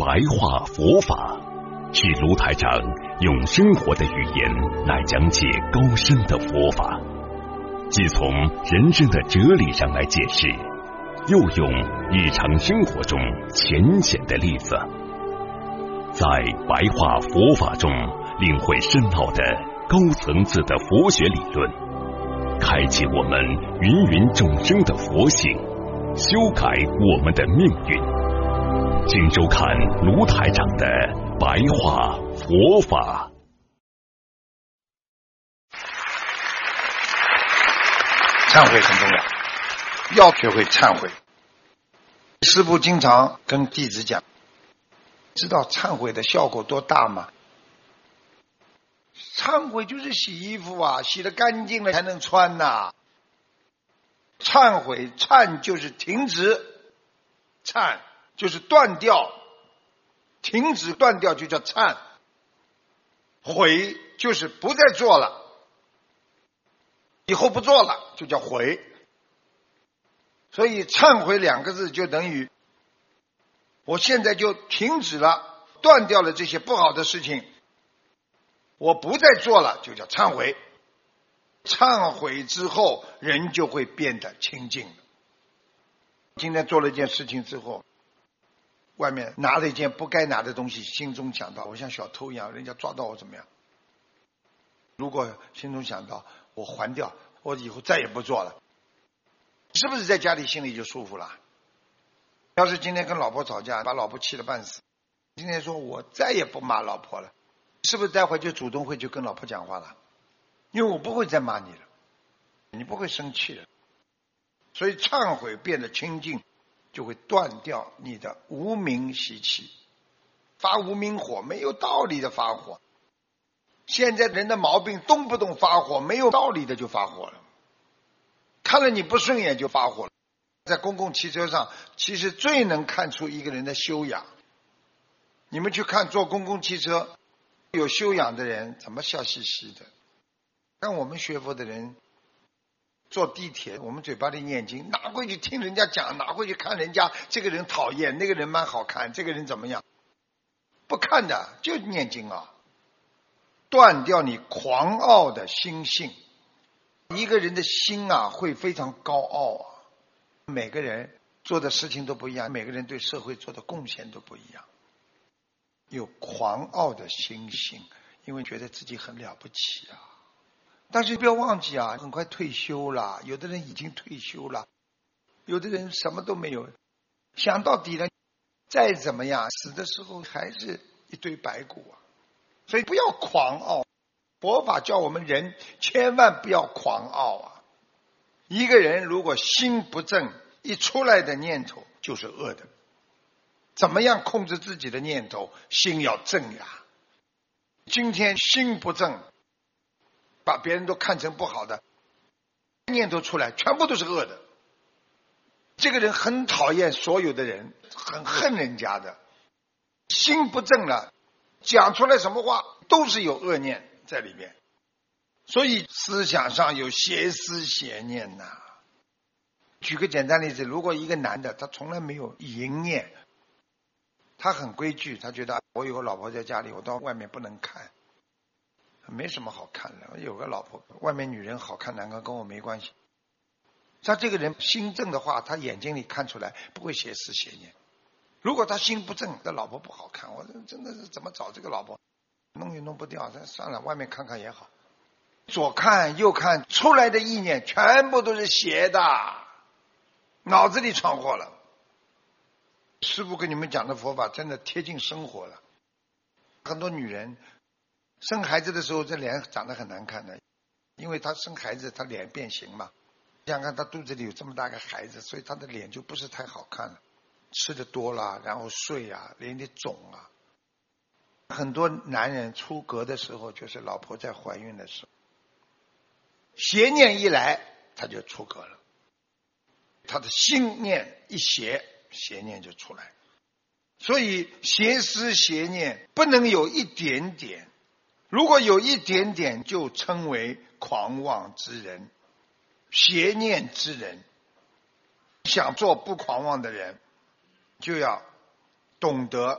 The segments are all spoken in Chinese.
白话佛法，是卢台长用生活的语言来讲解高深的佛法，既从人生的哲理上来解释，又用日常生活中浅显的例子，在白话佛法中领会深奥的高层次的佛学理论，开启我们芸芸众生的佛性，修改我们的命运。请收看卢台长的白话佛法。 忏悔很重要，要学会忏悔。师父经常跟弟子讲，知道忏悔的效果多大吗？忏悔就是洗衣服啊，洗得干净了才能穿呐。忏悔，忏就是停止，忏就是断掉，停止断掉就叫忏，悔就是不再做了，以后不做了就叫悔。所以忏悔两个字就等于我现在就停止了，断掉了这些不好的事情，我不再做了就叫忏悔。忏悔之后人就会变得清净。今天做了一件事情之后，外面拿了一件不该拿的东西，心中想到我像小偷一样，人家抓到我怎么样？如果心中想到我还掉，我以后再也不做了，是不是在家里心里就舒服了？要是今天跟老婆吵架，把老婆气得半死，今天说我再也不骂老婆了，是不是待会就主动会去跟老婆讲话了？因为我不会再骂你了，你不会生气了。所以忏悔变得清净，就会断掉你的无明习气，发无明火，没有道理的发火。现在人的毛病动不动发火，没有道理的就发火了，看了你不顺眼就发火了。在公共汽车上，其实最能看出一个人的修养。你们去看坐公共汽车，有修养的人怎么笑嘻嘻的？看我们学佛的人坐地铁，我们嘴巴里念经，哪会去听人家讲，哪会去看人家这个人讨厌，那个人蛮好看，这个人怎么样？不看的，就念经啊。断掉你狂傲的心性。一个人的心啊会非常高傲啊，每个人做的事情都不一样，每个人对社会做的贡献都不一样。有狂傲的心性，因为觉得自己很了不起啊。但是不要忘记啊，很快退休了，有的人已经退休了，有的人什么都没有。想到底了，再怎么样，死的时候还是一堆白骨啊。所以不要狂傲，佛法叫我们人千万不要狂傲啊。一个人如果心不正，一出来的念头就是恶的。怎么样控制自己的念头？心要正呀。今天心不正，把别人都看成不好的念头出来，全部都是恶的。这个人很讨厌所有的人，很恨人家的。心不正了，讲出来什么话都是有恶念在里面。所以思想上有邪思邪念呐。举个简单例子，如果一个男的他从来没有淫念，他很规矩，他觉得我有个老婆在家里，我到外面不能看，没什么好看的，我有个老婆，外面女人好看难看跟我没关系。他这个人心正的话，他眼睛里看出来不会邪思邪念。如果他心不正，这老婆不好看，我真的是怎么找这个老婆，弄也弄不掉，算了，外面看看也好。左看右看出来的意念全部都是邪的，脑子里闯祸了。师父跟你们讲的佛法真的贴近生活了。很多女人生孩子的时候，这脸长得很难看的，因为她生孩子她脸变形嘛。想看她肚子里有这么大个孩子，所以她的脸就不是太好看了，吃的多了，然后睡啊，脸里肿啊。很多男人出格的时候，就是老婆在怀孕的时候，邪念一来他就出格了，他的心念一邪，邪念就出来。所以邪思邪念不能有一点点，如果有一点点就称为狂妄之人，邪念之人。想做不狂妄的人，就要懂得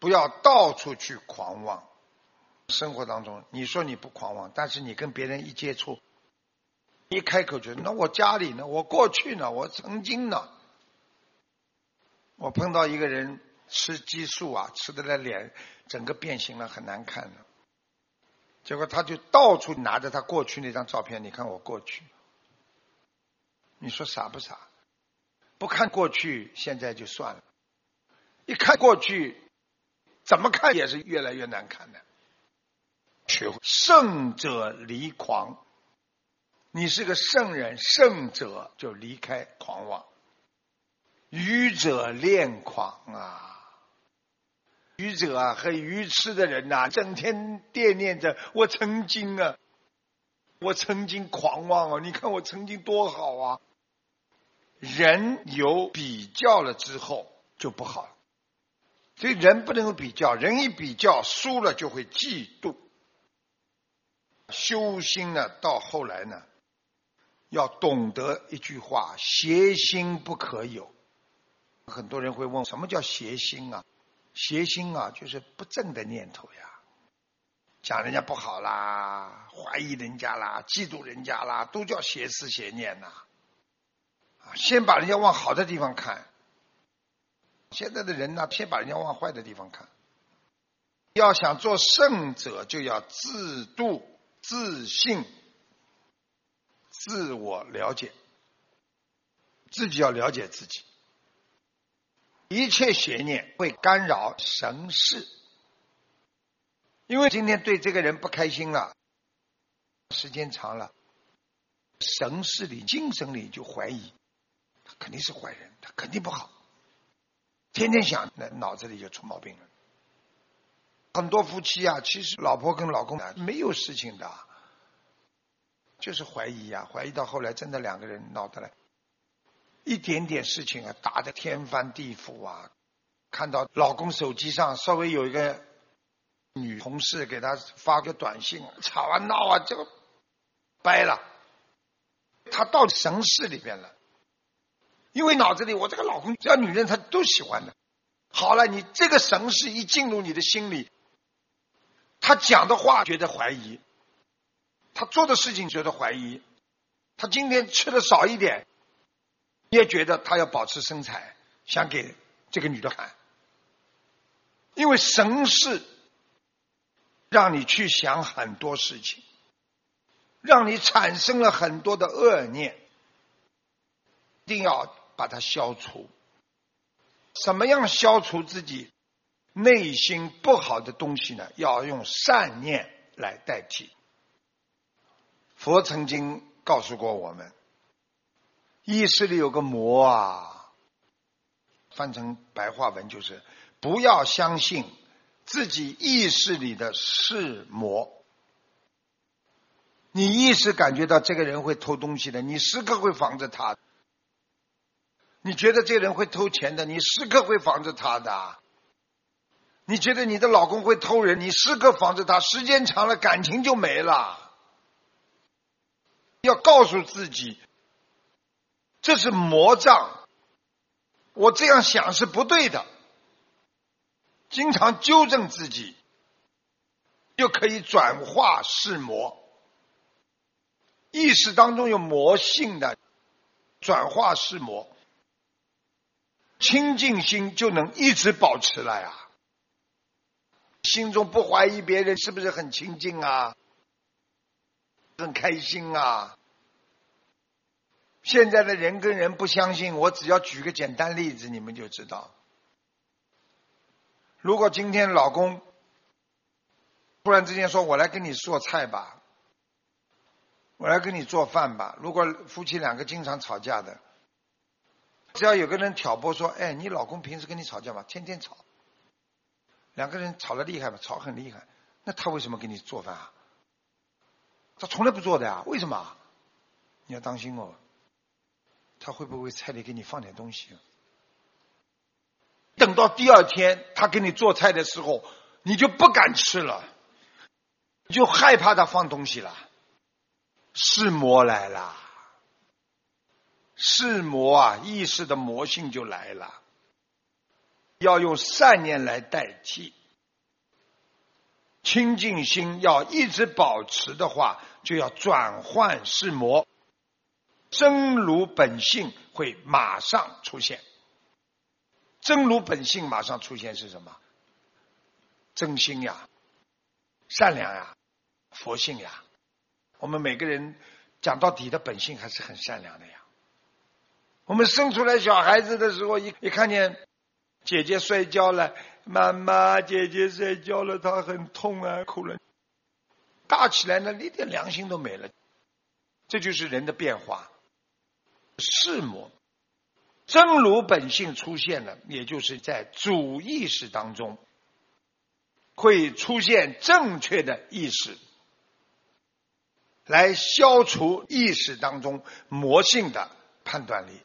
不要到处去狂妄。生活当中你说你不狂妄，但是你跟别人一接触，一开口就那我家里呢，我过去呢，我曾经呢。我碰到一个人吃激素啊，吃的那脸整个变形了，很难看的。结果他就到处拿着他过去那张照片，你看我过去，你说傻不傻？不看过去现在就算了，一看过去怎么看也是越来越难看的。学会圣者离狂，你是个圣人，圣者就离开狂妄。愚者恋狂啊，愚者啊和愚痴的人啊，整天惦念着我曾经啊，我曾经狂妄啊，你看我曾经多好啊。人有比较了之后就不好了，所以人不能够比较，人一比较输了就会嫉妒。修心呢，到后来呢，要懂得一句话：邪心不可有。很多人会问，什么叫邪心啊？邪心啊，就是不正的念头呀，讲人家不好啦，怀疑人家啦，嫉妒人家啦，都叫邪思邪念呐。先把人家往好的地方看，现在的人呢，先把人家往坏的地方看。要想做圣者，就要自度、自信、自我了解，自己要了解自己。一切邪念会干扰神识，因为今天对这个人不开心了，时间长了，神识里、精神里就怀疑，他肯定是坏人，他肯定不好，天天想，那脑子里就出毛病了。很多夫妻啊，其实老婆跟老公啊没有事情的，就是怀疑啊，怀疑到后来真的两个人闹得来。一点点事情啊，打得天翻地覆啊！看到老公手机上稍微有一个女同事给他发个短信，吵啊闹啊，这个掰了，他到神识里边了。因为脑子里我这个老公只要女人她都喜欢的。好了，你这个神识一进入你的心里，他讲的话觉得怀疑，他做的事情觉得怀疑，他今天吃的少一点也觉得他要保持身材，想给这个女的看。因为神识让你去想很多事情，让你产生了很多的恶念，一定要把它消除。怎么样消除自己内心不好的东西呢？要用善念来代替。佛曾经告诉过我们，意识里有个魔啊，翻成白话文就是不要相信自己意识里的是魔。你意识感觉到这个人会偷东西的，你时刻会防着他。你觉得这个人会偷钱的，你时刻会防着他的。你觉得你的老公会偷人，你时刻防着他，时间长了感情就没了。要告诉自己，这是魔障，我这样想是不对的，经常纠正自己，就可以转化是魔。意识当中有魔性的，转化是魔，清净心就能一直保持了呀。心中不怀疑别人，是不是很清净啊？很开心啊？现在的人跟人不相信，我只要举个简单例子，你们就知道。如果今天老公突然之间说，我来跟你做菜吧，我来跟你做饭吧。如果夫妻两个经常吵架的，只要有个人挑拨说，哎，你老公平时跟你吵架吗？天天吵。两个人吵得厉害吧，吵很厉害，那他为什么给你做饭啊？他从来不做的呀，为什么？你要当心哦，他会不会菜里给你放点东西？等到第二天他给你做菜的时候，你就不敢吃了，你就害怕他放东西了。是魔来了，是魔啊，意识的魔性就来了。要用善念来代替。 清净心要一直保持的话，就要转换是魔，真如本性会马上出现。真如本性马上出现是什么？真心呀，善良呀，佛性呀。我们每个人讲到底的本性还是很善良的呀。我们生出来小孩子的时候，一看见姐姐摔跤了，妈妈姐姐摔跤了，她很痛啊，哭了。大起来呢，一点良心都没了。这就是人的变化。是魔真如本性出现了，也就是在主意识当中会出现正确的意识，来消除意识当中魔性的判断力。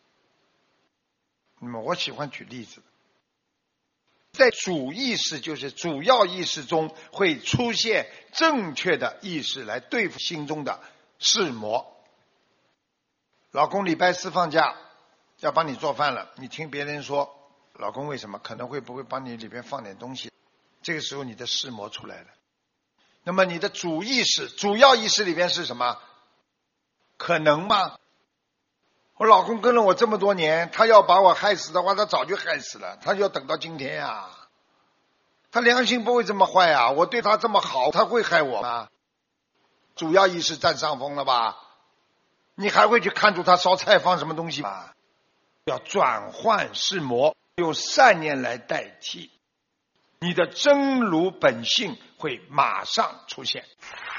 那么我喜欢举例子，在主意识就是主要意识中会出现正确的意识来对付心中的是魔。老公礼拜四放假要帮你做饭了，你听别人说老公为什么可能会不会帮你里边放点东西，这个时候你的是魔出来了。那么你的主意识主要意识里边是什么？可能吗？我老公跟了我这么多年，他要把我害死的话，他早就害死了，他就要等到今天呀。他良心不会这么坏啊，我对他这么好，他会害我吗？主要意识占上风了吧？你还会去看出他烧菜放什么东西吗？要转换是魔，用善念来代替，你的真如本性会马上出现。